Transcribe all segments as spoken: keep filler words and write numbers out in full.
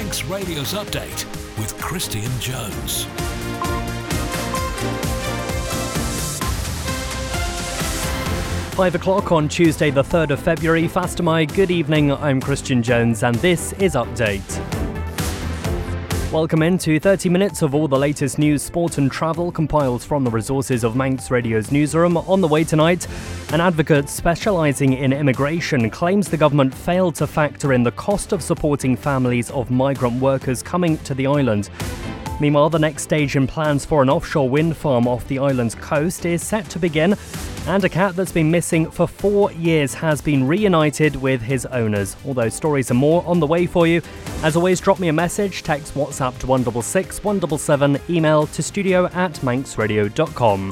Manx Radio's Update with Christian Jones. Five o'clock on Tuesday the third of February. Fastamai, good evening, I'm Christian Jones and this is Update. Welcome into thirty minutes of all the latest news, sport and travel compiled from the resources of Manx Radio's newsroom. On the way tonight, an advocate specialising in immigration claims the government failed to factor in the cost of supporting families of migrant workers coming to the island. Meanwhile, the next stage in plans for an offshore wind farm off the island's coast is set to begin, and a cat that's been missing for four years has been reunited with his owners. All those stories and more on the way for you. As always, drop me a message, text WhatsApp to one six six, one seven seven, email to studio at manx radio dot com.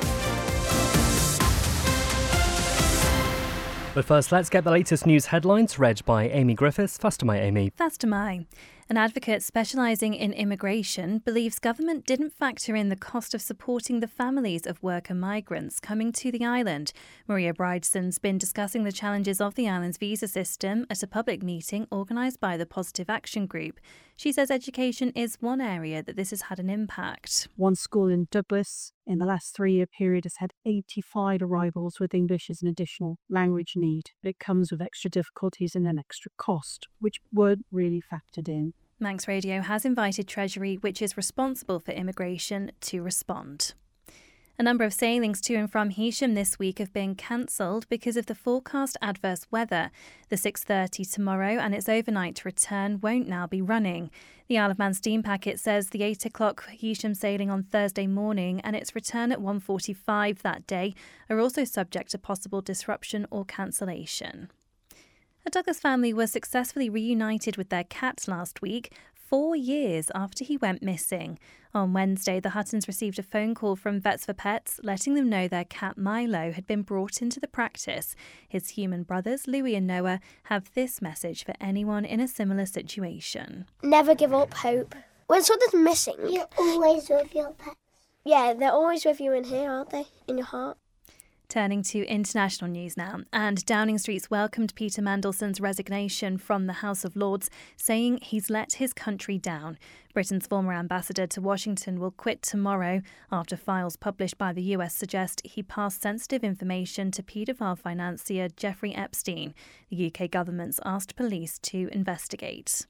But first, let's get the latest news headlines read by Amy Griffiths. Fastamai, Amy. Fastamai. An advocate specialising in immigration believes government didn't factor in the cost of supporting the families of worker migrants coming to the island. Maria Brideson's been discussing the challenges of the island's visa system at a public meeting organised by the Positive Action Group. She says education is one area that this has had an impact. One school in Douglas in the last three-year period has had eighty-five arrivals with English as an additional language need. It comes with extra difficulties and an extra cost, which weren't really factored in. Manx Radio has invited Treasury, which is responsible for immigration, to respond. A number of sailings to and from Heysham this week have been cancelled because of the forecast adverse weather. The six thirty tomorrow and its overnight return won't now be running. The Isle of Man steam packet says the eight o'clock Heysham sailing on Thursday morning and its return at one forty-five that day are also subject to possible disruption or cancellation. A Douglas family was successfully reunited with their cat last week, four years after he went missing. On Wednesday, the Huttons received a phone call from Vets for Pets, letting them know their cat Milo had been brought into the practice. His human brothers, Louis and Noah, have this message for anyone in a similar situation. Never give up hope. When something's missing... You're always with your pets. Yeah, they're always with you in here, aren't they? In your heart. Turning to international news now, and Downing Street's welcomed Peter Mandelson's resignation from the House of Lords, saying he's let his country down. Britain's former ambassador to Washington will quit tomorrow after files published by the U S suggest he passed sensitive information to paedophile financier Jeffrey Epstein. The U K government's asked police to investigate.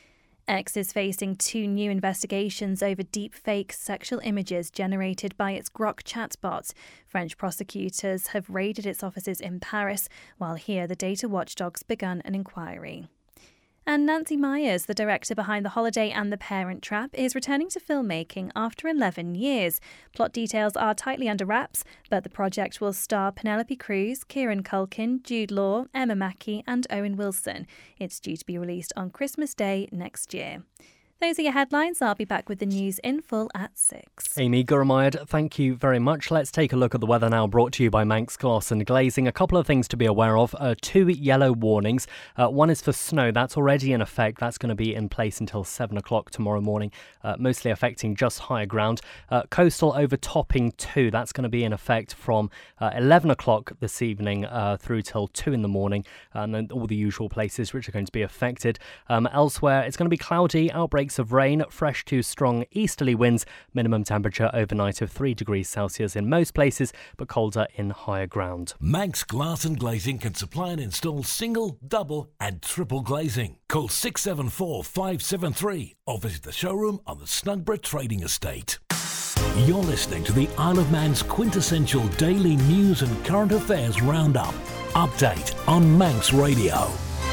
X is facing two new investigations over deep-fake sexual images generated by its Grok chatbot. French prosecutors have raided its offices in Paris, while here the data watchdog's begun an inquiry. And Nancy Myers, the director behind The Holiday and The Parent Trap, is returning to filmmaking after eleven years. Plot details are tightly under wraps, but the project will star Penelope Cruz, Kieran Culkin, Jude Law, Emma Mackey and Owen Wilson. It's due to be released on Christmas Day next year. Those are your headlines. I'll be back with the news in full at six. Amy Gurmayad, thank you very much. Let's take a look at the weather now, brought to you by Manx Glass and Glazing. A couple of things to be aware of. Uh, two yellow warnings. Uh, one is for snow. That's already in effect. That's going to be in place until seven o'clock tomorrow morning, uh, mostly affecting just higher ground. Uh, coastal overtopping two. That's going to be in effect from uh, eleven o'clock this evening uh, through till two in the morning. And then all the usual places which are going to be affected. Um, elsewhere, it's going to be cloudy, outbreaks of rain, fresh to strong easterly winds, minimum temperature overnight of three degrees Celsius in most places, but colder in higher ground. Manx Glass and Glazing can supply and install single, double and triple glazing. Call six seven four, five seven three or visit the showroom on the Snugborough Trading Estate. You're listening to the Isle of Man's quintessential daily news and current affairs roundup. Update on Manx Radio.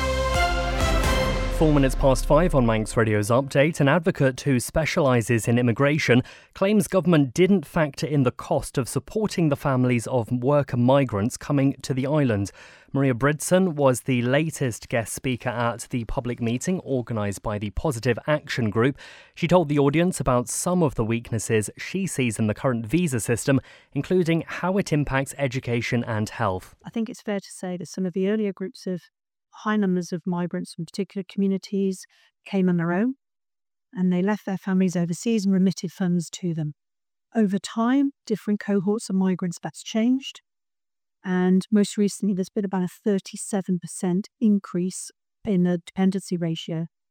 Four minutes past five on Manx Radio's Update. An advocate who specialises in immigration claims government didn't factor in the cost of supporting the families of worker migrants coming to the island. Maria Bridson was the latest guest speaker at the public meeting organised by the Positive Action Group. She told the audience about some of the weaknesses she sees in the current visa system, including how it impacts education and health. I think it's fair to say that some of the earlier groups of high numbers of migrants from particular communities came on their own, and they left their families overseas and remitted funds to them. Over time, different cohorts of migrants, that's changed. And most recently, there's been about a thirty-seven percent increase in the dependency ratio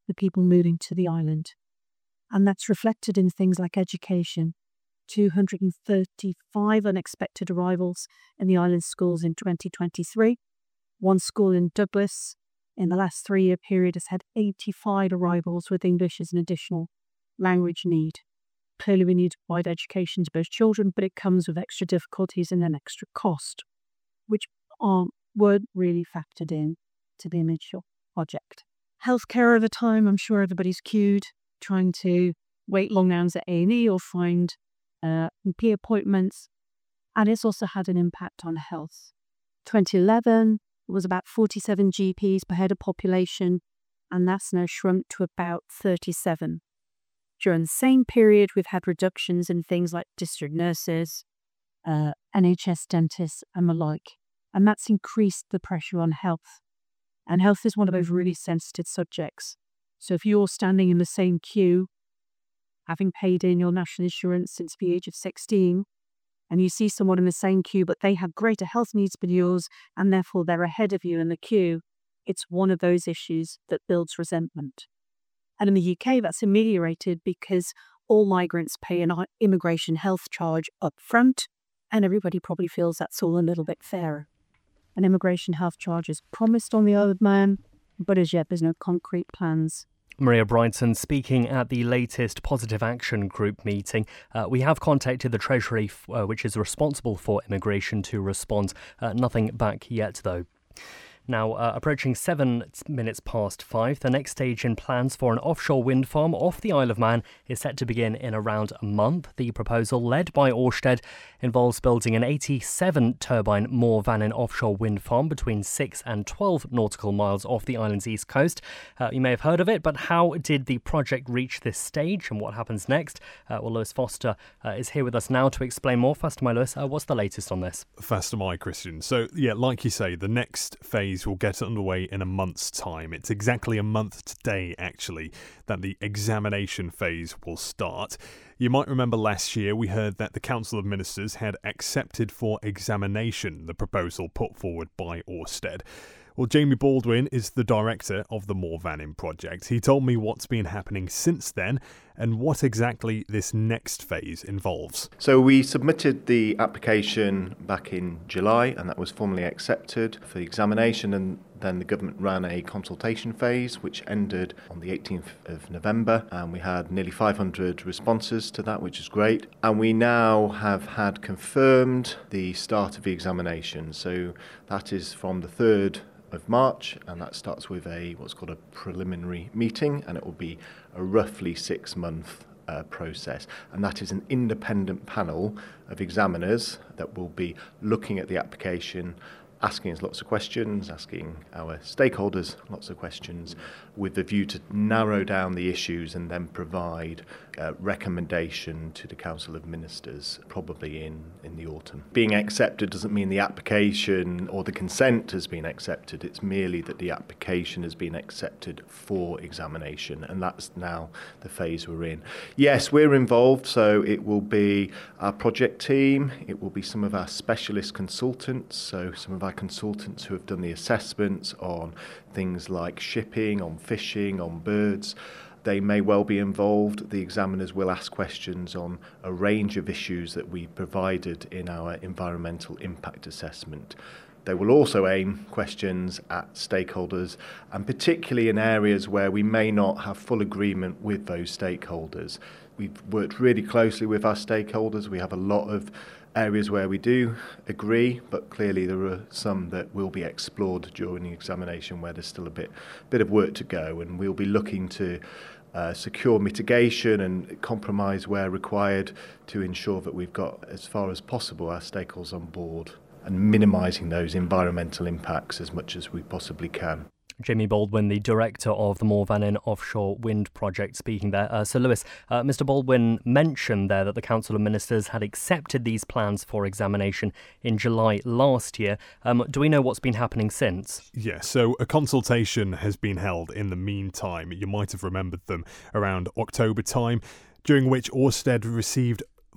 the people moving to the island. And that's reflected in things like education. two hundred thirty-five unexpected arrivals in the island schools in twenty twenty-three. One school in Douglas in the last three-year period has had eighty-five arrivals with English as an additional language need. Clearly we need to provide education to both children, but it comes with extra difficulties and an extra cost, which aren't, weren't really factored in to the initial project. Healthcare over time, I'm sure everybody's queued, trying to wait long hours at A and E or find uh, M P appointments, and it's also had an impact on health. twenty eleven, it was about forty-seven G Ps per head of population, and that's now shrunk to about thirty-seven. During the same period, we've had reductions in things like district nurses, uh, N H S dentists, and the like, and that's increased the pressure on health. And health is one of those really sensitive subjects. So if you're standing in the same queue, having paid in your national insurance since the age of sixteen, and you see someone in the same queue, but they have greater health needs than yours, and therefore they're ahead of you in the queue, it's one of those issues that builds resentment. And in the U K, that's ameliorated because all migrants pay an immigration health charge up front, and everybody probably feels that's all a little bit fairer. An immigration health charge is promised on the Isle of Man, but as yet there's no concrete plans. Maria Brighton speaking at the latest Positive Action Group meeting. Uh, we have contacted the Treasury, uh, which is responsible for immigration, to respond. Uh, nothing back yet, though. Now, uh, approaching seven minutes past five, the next stage in plans for an offshore wind farm off the Isle of Man is set to begin in around a month. The proposal, led by Ørsted, involves building an eighty-seven turbine Moor Vannin offshore wind farm between six and twelve nautical miles off the island's east coast. Uh, you may have heard of it, but how did the project reach this stage and what happens next? Uh, well, Lewis Foster uh, is here with us now to explain more. Faster my Lewis, uh, what's the latest on this? Faster my Christian. So, yeah, like you say, the next phase will get underway in a month's time. It's exactly a month today, actually, that the examination phase will start. You might remember last year we heard that the Council of Ministers had accepted for examination the proposal put forward by Ørsted. Well, Jamie Baldwin is the director of the Moor Vannin project. He told me what's been happening since then and what exactly this next phase involves. So we submitted the application back in July, and that was formally accepted for the examination, and then the government ran a consultation phase which ended on the eighteenth of November, and we had nearly five hundred responses to that, which is great. And we now have had confirmed the start of the examination. So that is from the third of March, and that starts with a what's called a preliminary meeting, and it will be a roughly six month uh, process, and that is an independent panel of examiners that will be looking at the application, asking us lots of questions, asking our stakeholders lots of questions, with the view to narrow down the issues and then provide a recommendation to the Council of Ministers, probably in, in the autumn. Being accepted doesn't mean the application or the consent has been accepted. It's merely that the application has been accepted for examination, and that's now the phase we're in. Yes, we're involved, so it will be our project team, it will be some of our specialist consultants, so some of our consultants who have done the assessments on things like shipping, on fishing, on birds. They may well be involved. The examiners will ask questions on a range of issues that we provided in our environmental impact assessment. They will also aim questions at stakeholders, and particularly in areas where we may not have full agreement with those stakeholders. We've worked really closely with our stakeholders. We have a lot of areas where we do agree, but clearly there are some that will be explored during the examination where there's still a bit bit of work to go, and we'll be looking to uh, secure mitigation and compromise where required to ensure that we've got, as far as possible, our stakeholders on board and minimising those environmental impacts as much as we possibly can. Jamie Baldwin, the director of the Moor Vannin offshore wind project, speaking there. Uh, so, Lewis, uh, Mister Baldwin mentioned there that the Council of Ministers had accepted these plans for examination in July last year. Um, do we know what's been happening since? Yeah, so a consultation has been held in the meantime. You might have remembered them around October time, during which Ørsted received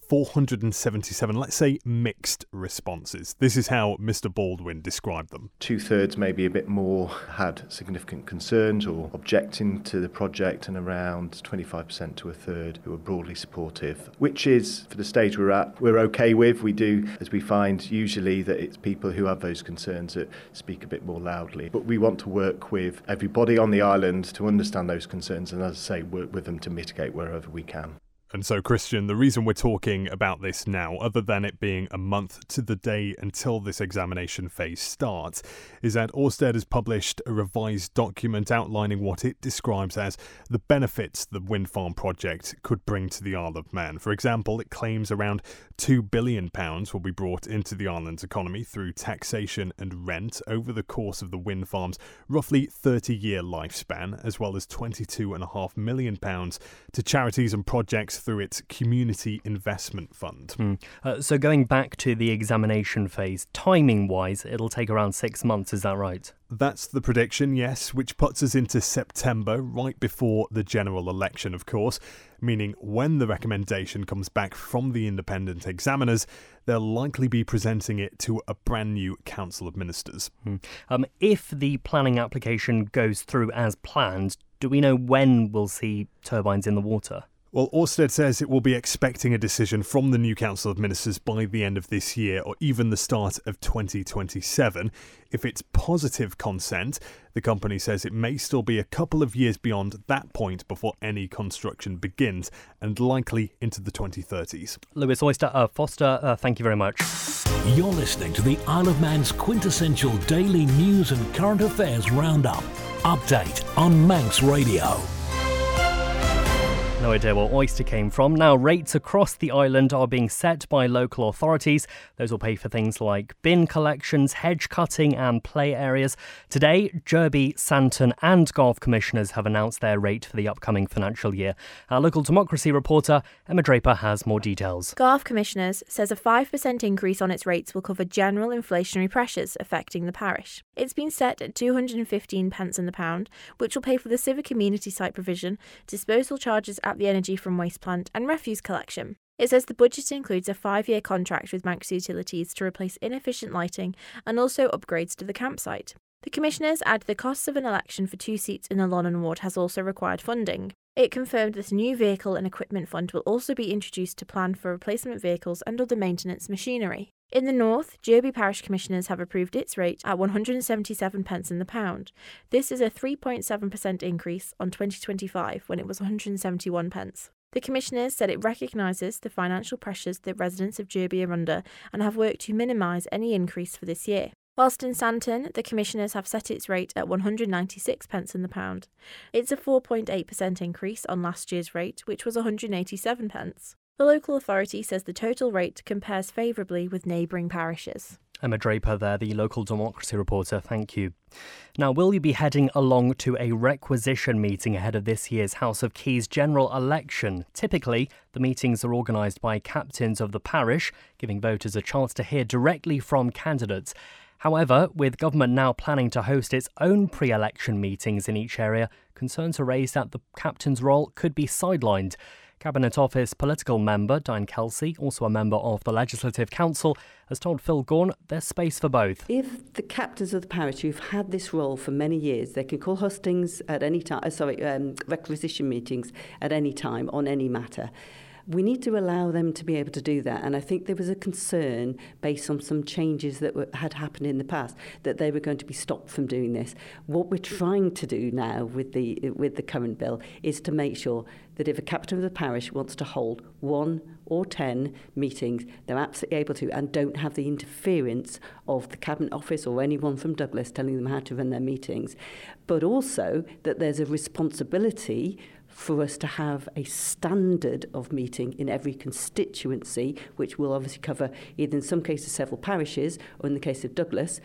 four hundred seventy-seven, let's say, mixed responses. This is how Mr Baldwin described them. Two-thirds, maybe a bit more, had significant concerns or objecting to the project, and around twenty-five percent to a third who were broadly supportive, which is, for the stage we're at, we're okay with. We do, as we find usually, that it's people who have those concerns that speak a bit more loudly. But we want to work with everybody on the island to understand those concerns and, as I say, work with them to mitigate wherever we can. And so, Christian, the reason we're talking about this now, other than it being a month to the day until this examination phase starts, is that Ørsted has published a revised document outlining what it describes as the benefits the wind farm project could bring to the Isle of Man. For example, it claims around two billion pounds will be brought into the island's economy through taxation and rent over the course of the wind farm's roughly thirty-year lifespan, as well as twenty-two point five million pounds to charities and projects through its Community Investment Fund. Mm. Uh, so going back to the examination phase, timing-wise, it'll take around six months, is that right? That's the prediction, yes, which puts us into September, right before the general election, of course, meaning when the recommendation comes back from the independent examiners, they'll likely be presenting it to a brand new Council of Ministers. Mm. Um, if the planning application goes through as planned, do we know when we'll see turbines in the water? Well, Ørsted says it will be expecting a decision from the new Council of Ministers by the end of this year or even the start of twenty twenty-seven. If it's positive consent, the company says it may still be a couple of years beyond that point before any construction begins, and likely into the twenty thirties. Lewis Oyster, uh, Foster, uh, thank you very much. You're listening to the Isle of Man's quintessential daily news and current affairs roundup. Update on Manx Radio. No idea where Oyster came from. Now, rates across the island are being set by local authorities. Those will pay for things like bin collections, hedge cutting and play areas. Today, Derby, Santon and Garth commissioners have announced their rate for the upcoming financial year. Our local democracy reporter, Emma Draper, has more details. Garth commissioners says a five percent increase on its rates will cover general inflationary pressures affecting the parish. It's been set at two hundred fifteen pence in the pound, which will pay for the civic amenity site provision, disposal charges at the energy from waste plant and refuse collection. It says the budget includes a five-year contract with Manx Utilities to replace inefficient lighting and also upgrades to the campsite. The commissioners add the costs of an election for two seats in the Lonnon ward has also required funding. It confirmed that a new vehicle and equipment fund will also be introduced to plan for replacement vehicles and other maintenance machinery. In the north, Derby Parish Commissioners have approved its rate at one hundred seventy-seven pence in the pound. This is a three point seven percent increase on twenty twenty-five when it was one hundred seventy-one pence. The Commissioners said it recognises the financial pressures that residents of Derby are under and have worked to minimise any increase for this year. Whilst in Santon, the Commissioners have set its rate at one hundred ninety-six pence in the pound. It's a four point eight percent increase on last year's rate, which was one hundred eighty-seven pence. The local authority says the total rate compares favourably with neighbouring parishes. Emma Draper there, the local democracy reporter. Thank you. Now, will you be heading along to a requisition meeting ahead of this year's House of Keys general election? Typically, the meetings are organised by captains of the parish, giving voters a chance to hear directly from candidates. However, with government now planning to host its own pre-election meetings in each area, concerns are raised that the captain's role could be sidelined. Cabinet Office political member Diane Kelsey, also a member of the Legislative Council, has told Phil Gorn there's space for both. If the captains of the parish who've had this role for many years, they can call hustings at any time, uh, sorry, um, requisition meetings at any time on any matter. We need to allow them to be able to do that. And I think there was a concern based on some changes that were, had happened in the past that they were going to be stopped from doing this. What we're trying to do now with the with the current bill is to make sure that if a captain of the parish wants to hold one or ten meetings, they're absolutely able to and don't have the interference of the Cabinet Office or anyone from Douglas telling them how to run their meetings. But also that there's a responsibility for us to have a standard of meeting in every constituency, which will obviously cover either in some cases several parishes or in the case of Douglas,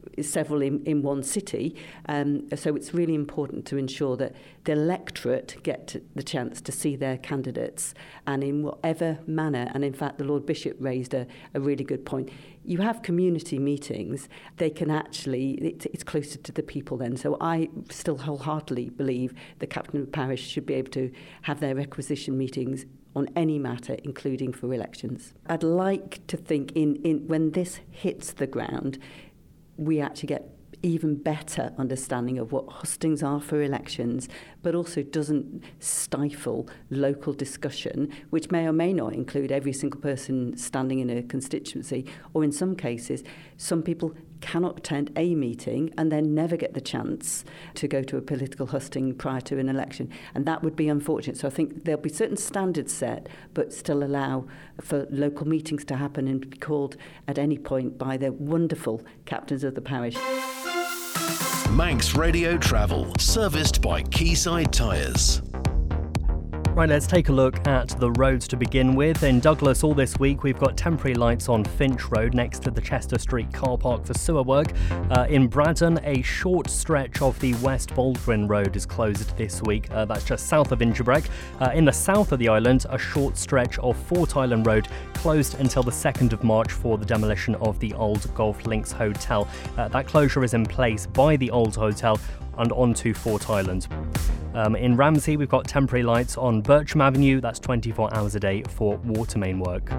several in, in one city. Um, so it's really important to ensure that the electorate get the chance to see their candidates, and in whatever manner. And in fact, the Lord Bishop raised a, a really good point. You have community meetings, they can actually, it, it's closer to the people then. So I still wholeheartedly believe the captain of parish should be able to have their requisition meetings on any matter, including for elections. I'd like to think in, in when this hits the ground, we actually get even better understanding of what hustings are for elections, but also doesn't stifle local discussion, which may or may not include every single person standing in a constituency, or in some cases, some people cannot attend a meeting and then never get the chance to go to a political husting prior to an election. And that would be unfortunate. So I think there'll be certain standards set, but still allow for local meetings to happen and be called at any point by the wonderful captains of the parish. Manx Radio Travel, serviced by Quayside Tyres. Right, let's take a look at the roads to begin with. In Douglas, all this week, we've got temporary lights on Finch Road next to the Chester Street car park for sewer work. Uh, in Braddon, a short stretch of the West Baldwin Road is closed this week. Uh, that's just south of Inchbreck. Uh, in the south of the island, a short stretch of Fort Island Road closed until the second of March for the demolition of the old Golf Links Hotel. Uh, that closure is in place by the old hotel and onto Fort Island. Um, in Ramsey, we've got temporary lights on Bircham Avenue. That's twenty-four hours a day for water main work.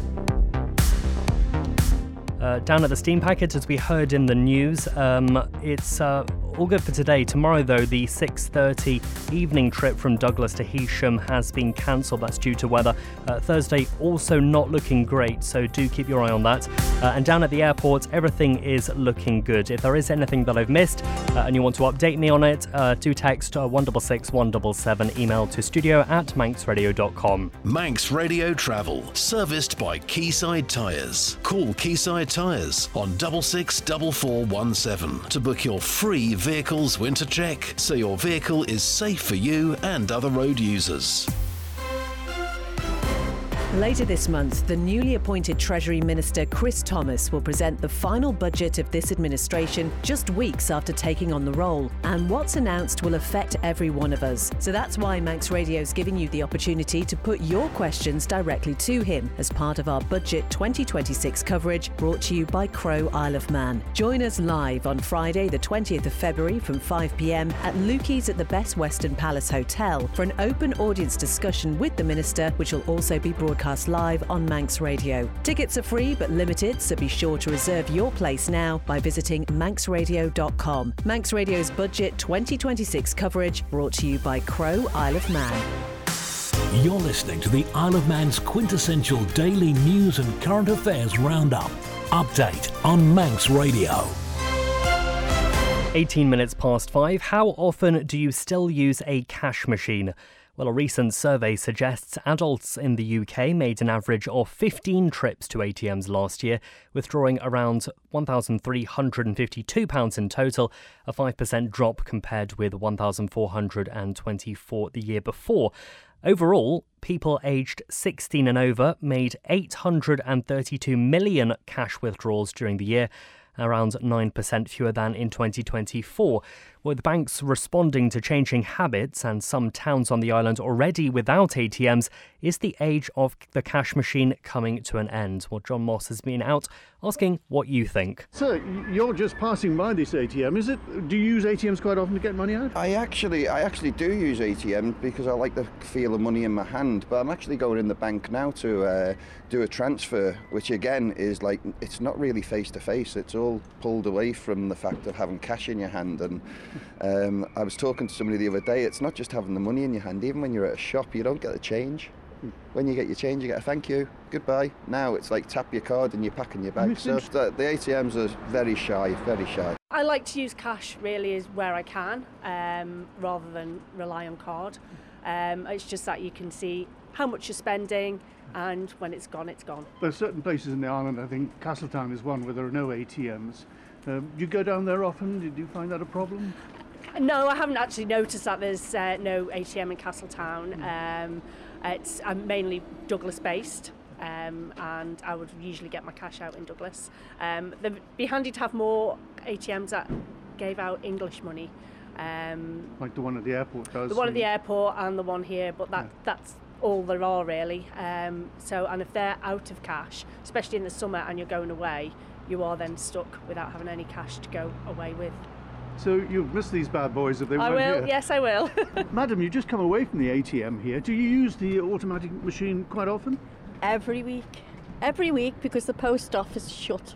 Uh, down at the steam packet, as we heard in the news, um, it's uh, all good for today. Tomorrow, though, the six thirty evening trip from Douglas to Heysham has been cancelled. That's due to weather. Uh, Thursday also not looking great, so do keep your eye on that. Uh, and down at the airport, everything is looking good. If there is anything that I've missed uh, and you want to update me on it, uh, do text uh, one six six one seven seven, email to studio at manx radio dot com. Manx Radio Travel, serviced by Quayside Tyres. Call Quayside Tyres on double six double four one seven to book your free vehicles winter check, so your vehicle is safe for you and other road users. Later this month, the newly appointed Treasury Minister Chris Thomas will present the final budget of this administration just weeks after taking on the role. And what's announced will affect every one of us. So that's why Manx Radio's giving you the opportunity to put your questions directly to him as part of our Budget twenty twenty-six coverage, brought to you by Crow Isle of Man. Join us live on Friday the twentieth of February from five p m at Lukey's at the Best Western Palace Hotel for an open audience discussion with the Minister, which will also be broadcast live on Manx Radio. Tickets are free but limited, so be sure to reserve your place now by visiting manx radio dot com. Manx Radio's Budget twenty twenty-six coverage, brought to you by Crow Isle of Man. You're listening to the Isle of Man's quintessential daily news and current affairs roundup. Update on Manx Radio. eighteen minutes past five. How often do you still use a cash machine? Well, a recent survey suggests adults in the U K made an average of fifteen trips to A T Ms last year, withdrawing around one thousand three hundred fifty-two pounds in total, a five percent drop compared with one thousand four hundred twenty-four the year before. Overall, people aged sixteen and over made eight hundred thirty-two million cash withdrawals during the year, around nine percent fewer than in twenty twenty-four. With banks responding to changing habits and some towns on the island already without A T Ms, is the age of the cash machine coming to an end? Well, John Moss has been out asking what you think. Sir, you're just passing by this A T M, is it? Do you use A T Ms quite often to get money out? I actually, I actually do use A T Ms because I like the feel of money in my hand, but I'm actually going in the bank now to uh, do a transfer, which again is like, it's not really face-to-face, it's all pulled away from the fact of having cash in your hand. And Um, I was talking to somebody the other day, it's not just having the money in your hand, even when you're at a shop you don't get the change. When you get your change you get a thank you, goodbye. Now it's like tap your card and you're packing your bag. So the, the A T Ms are very shy, very shy. I like to use cash really is where I can, um, rather than rely on card. Um, it's just that you can see how much you're spending, and when it's gone, it's gone. There are certain places in the island, I think Castletown is one, where there are no A T Ms. Um, do you go down there often? Did you find that a problem? No, I haven't actually noticed that there's uh, no A T M in Castletown. Um, it's I'm mainly Douglas based, um, and I would usually get my cash out in Douglas. Um, it'd be handy to have more A T Ms that gave out English money. Um, like the one at the airport does. The one at the airport and the one here, but that yeah. that's all there are really. Um, so, and if they're out of cash, especially in the summer and you're going away, you are then stuck without having any cash to go away with. So you'll miss these bad boys if they I weren't will, here. yes I will. Madam, you just come away from the A T M here. Do you use the automatic machine quite often? Every week. Every week because the post office is shut.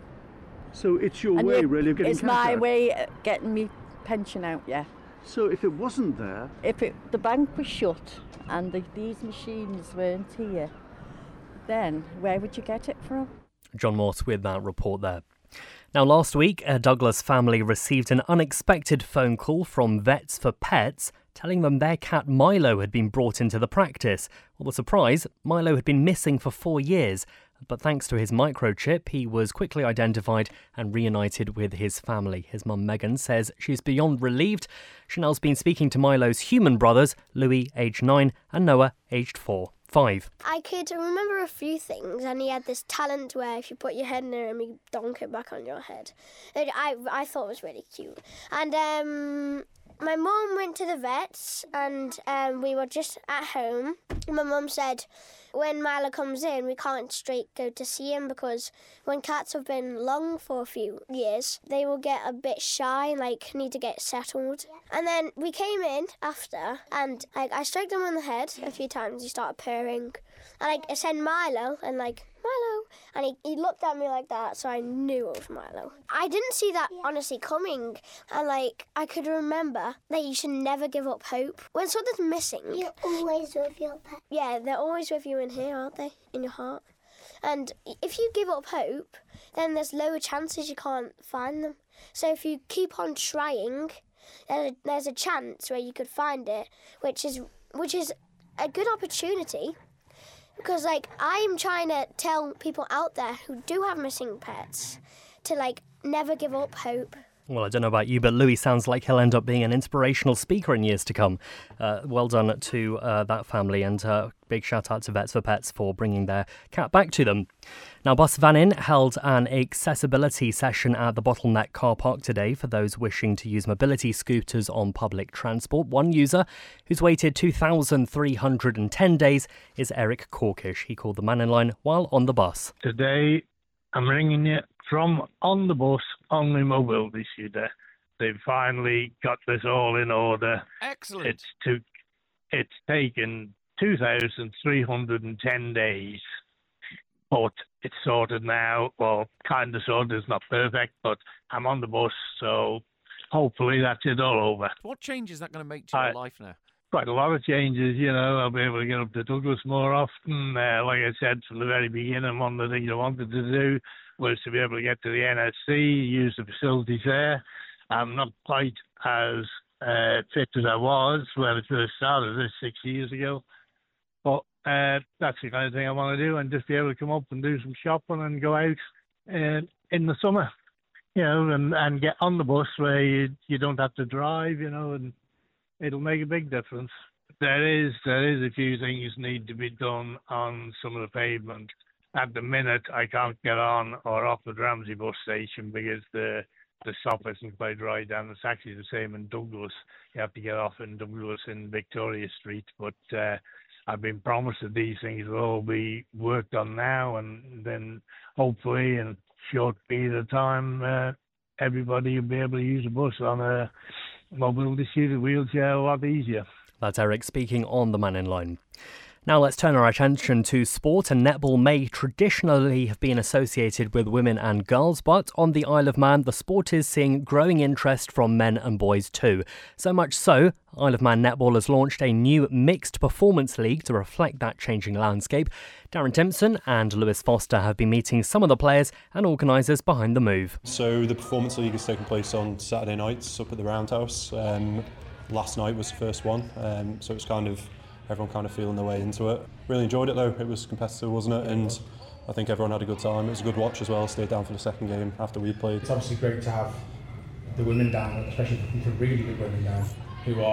So it's your and way you, really of getting it's cash my out? way of getting me pension out, yeah. So if it wasn't there... If it, the bank was shut and the, these machines weren't here, then where would you get it from? John Morse with that report there. Now, last week, a Douglas family received an unexpected phone call from Vets for Pets telling them their cat Milo had been brought into the practice. Well, the surprise, Milo had been missing for four years. But thanks to his microchip, he was quickly identified and reunited with his family. His mum, Megan, says she's beyond relieved. Chanel's been speaking to Milo's human brothers, Louis, aged nine, and Noah, aged four. Five. I could remember a few things, and he had this talent where if you put your head near him, he'd donk it back on your head. It, I I thought it was really cute. And um, my mum went to the vets, and um, we were just at home. My mum said, when Milo comes in, we can't straight go to see him because when cats have been long for a few years, they will get a bit shy and like need to get settled. Yeah. And then we came in after, and like I stroked him on the head a few times. He started purring, and like I said Milo, and like Milo, and he, he looked at me like that, so I knew it was Milo. I didn't see that yeah. honestly coming, and like I could remember that you should never give up hope when something's missing. You're always with your pet. Yeah, they're always with you in here, aren't they? In your heart. And if you give up hope, then there's lower chances you can't find them. So if you keep on trying, there's a, there's a chance where you could find it, which is which is a good opportunity. Because, like, I'm trying to tell people out there who do have missing pets to, like, never give up hope. Well, I don't know about you, but Louis sounds like he'll end up being an inspirational speaker in years to come. Uh, well done to uh, that family, and uh, big shout out to Vets for Pets for bringing their cat back to them. Now, Bus Van In held an accessibility session at the Bottleneck car park today for those wishing to use mobility scooters on public transport. One user who's waited two thousand three hundred ten days is Eric Corkish. He called the man in line while on the bus. Today, I'm ringing you from on the bus on my mobility scooter. They've finally got this all in order. Excellent. It's took, it's taken two thousand three hundred ten days, but it's sorted now. Well, kind of sorted. It's not perfect, but I'm on the bus, so hopefully that's it all over. What change is that going to make to your I, life now? Quite a lot of changes, you know. I'll be able to get up to Douglas more often. Uh, like I said from the very beginning, one of the things I wanted to do was to be able to get to the N S C, use the facilities there. I'm not quite as uh, fit as I was when I first started this six years ago. But uh, that's the kind of thing I want to do, and just be able to come up and do some shopping and go out uh, in the summer, you know, and, and get on the bus where you, you don't have to drive, you know, and it'll make a big difference. There is there is a few things need to be done on some of the pavement. At the minute, I can't get on or off the Ramsey bus station because the the stop isn't quite right, and it's actually the same in Douglas. You have to get off in Douglas in Victoria Street, but uh, I've been promised that these things will all be worked on now, and then hopefully in a short period of time, uh, everybody will be able to use a bus on a mobility scooter wheelchair a lot easier. That's Eric speaking on the man in line. Now let's turn our attention to sport, and netball may traditionally have been associated with women and girls, but on the Isle of Man the sport is seeing growing interest from men and boys too. So much so, Isle of Man Netball has launched a new mixed performance league to reflect that changing landscape. Darren Timpson and Lewis Foster have been meeting some of the players and organisers behind the move. So the performance league is taking place on Saturday nights up at the Roundhouse. Um, last night was the first one, um, so it's kind of everyone kind of feeling their way into it. Really enjoyed it though, it was competitive, wasn't it? And I think everyone had a good time. It was a good watch as well, stayed down for the second game after we played. It's obviously great to have the women down, especially the really good women down, who are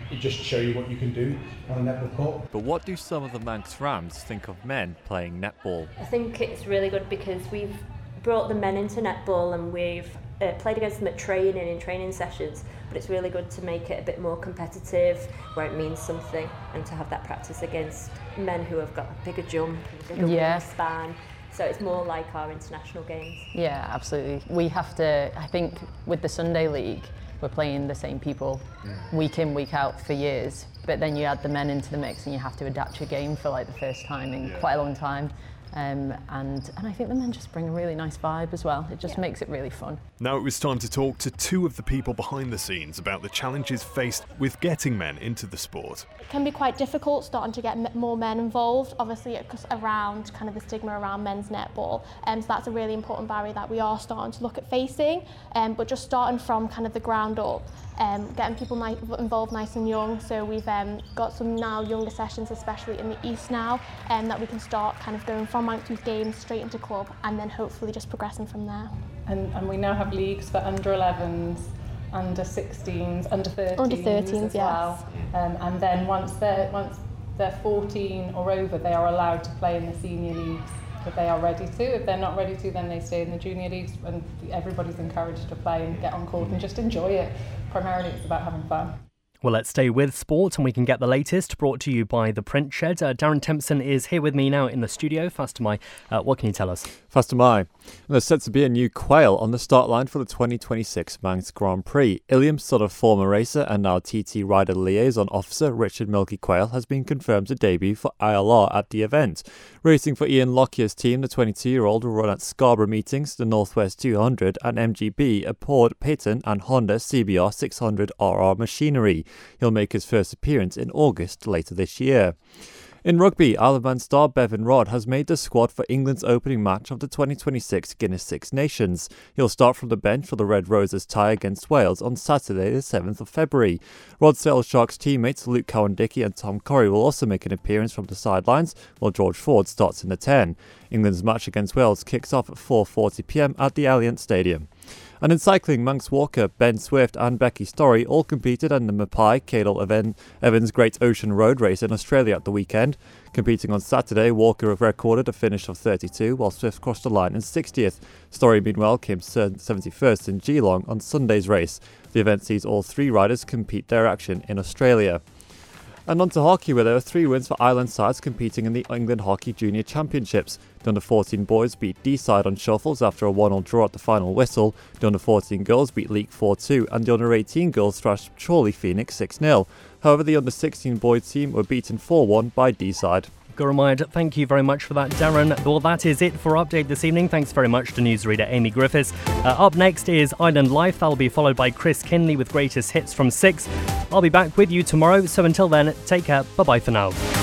it just show you what you can do on a netball court. But what do some of the Manx Rams think of men playing netball? I think it's really good because we've brought the men into netball and we've uh, played against them at training in training sessions, but it's really good to make it a bit more competitive where it means something and to have that practice against men who have got a bigger jump, a bigger yeah. wingspan. So it's more like our international games. Yeah, absolutely. We have to, I think with the Sunday League, we're playing the same people yeah. week in, week out for years. But then you add the men into the mix and you have to adapt your game for like the first time in yeah. quite a long time. Um, and, and I think the men just bring a really nice vibe as well. It just yeah. makes it really fun. Now it was time to talk to two of the people behind the scenes about the challenges faced with getting men into the sport. It can be quite difficult starting to get more men involved, obviously because around kind of the stigma around men's netball. Um, so that's a really important barrier that we are starting to look at facing, um, but just starting from kind of the ground up. Um, getting people ni- involved nice and young, so we've um, got some now younger sessions, especially in the East now, um, that we can start kind of going from Manx Youth Games straight into club and then hopefully just progressing from there. And, and we now have leagues for under elevens, under sixteens, under thirteens, under thirteens as yes. well. Um, and then once they're, once they're fourteen or over, they are allowed to play in the senior leagues if they are ready to. If they're not ready to, then they stay in the junior leagues, and everybody's encouraged to play and get on court and just enjoy it. Primarily it's about having fun. Well, let's stay with sport and we can get the latest brought to you by The Print Shed. Uh, Darren Tempson is here with me now in the studio. Fastyr, uh, what can you tell us? Fastyr, there's set to be a new quail on the start line for the twenty twenty-six Manx Grand Prix. Illiam's sort of former racer and now T T Rider Liaison Officer Richard Milky Quail has been confirmed to debut for I L R at the event. Racing for Ian Lockyer's team, the twenty-two-year-old will run at Scarborough Meetings, the Northwest two hundred and M G B aboard Peyton and Honda C B R six hundred R R machinery. He'll make his first appearance in August later this year. In rugby, Isle of Man star Bevan Rodd has made the squad for England's opening match of the twenty twenty-six Guinness Six Nations. He'll start from the bench for the Red Roses tie against Wales on Saturday the seventh of February. Rod Sale Sharks teammates Luke Cowan-Dickey and Tom Corrie will also make an appearance from the sidelines, while George Ford starts in the ten. England's match against Wales kicks off at four forty p m at the Allianz Stadium. And in cycling, Manx Walker, Ben Swift and Becky Storey all competed in the Mapai Cadel Evans Great Ocean Road Race in Australia at the weekend. Competing on Saturday, Walker recorded a finish of thirty-two, while Swift crossed the line in sixtieth. Storey, meanwhile, came seventy-first in Geelong on Sunday's race. The event sees all three riders compete their action in Australia. And on to hockey, where there were three wins for Island sides competing in the England Hockey Junior Championships. The under fourteen boys beat D-side on Shuffles after a one all draw at the final whistle. The under fourteen girls beat Leek four two, and the under eighteen girls thrashed Chorley Phoenix six nil. However, the under sixteen boys team were beaten four one by D-side. Gurumide, thank you very much for that, Darren. Well, that is it for Update this evening. Thanks very much to newsreader Amy Griffiths. Uh, up next is Island Life. That'll be followed by Chris Kinley with greatest hits from six. I'll be back with you tomorrow, so until then, take care. Bye-bye for now.